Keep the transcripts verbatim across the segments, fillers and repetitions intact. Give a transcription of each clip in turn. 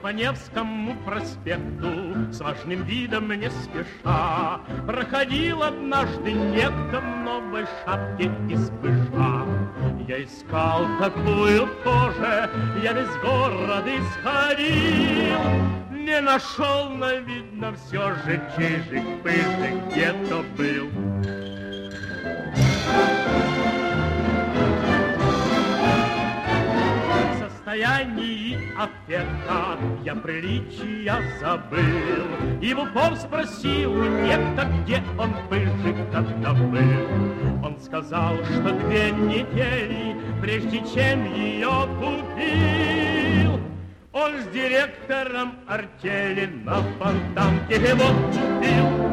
по Невскому проспекту с важным видом не спеша проходил однажды некто в новой шапке из пыжа. Я искал такую тоже, я весь город исходил, не нашел, но видно все же чижик-пыжик где-то был. В состоянии аффекта я приличия забыл и в упор спросил у некто, где он пыжик когда был. Он сказал, что две недели, прежде чем ее купил, он с директором артели на Фонтанке его купил.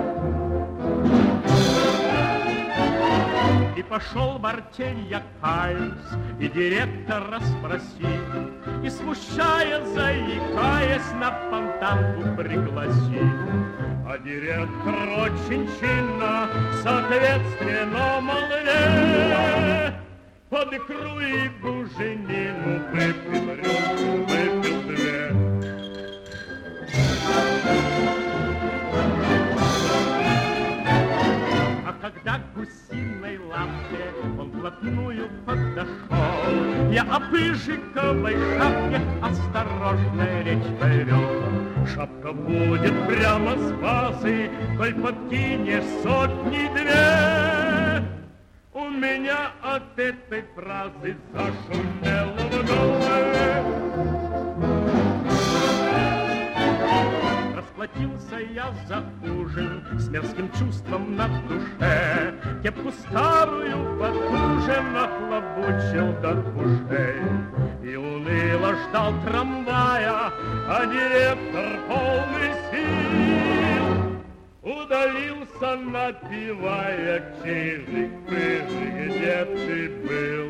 И пошел в артель я каюсь, и директора спросил, и, смущая, заикаясь, на Фонтанку пригласил. А директор очень чинно, соответственно, молве, под икру и буженину выпил рюмку, выпил две. А когда к гусиной лавке он вплотную подошел, я о пыжиковой шапке осторожно речь повел. Шапка будет прямо с базы, коль подкинешь сотни-две. У меня от этой фразы зашумело в голове. Расплатился я за ужин с мерзким чувством на душе. Кепку старую под ужин нахлобучил до ушей. И уныло ждал трамвая, а директор полный сил удалился, напевая: чижик-пыжик, где ты был?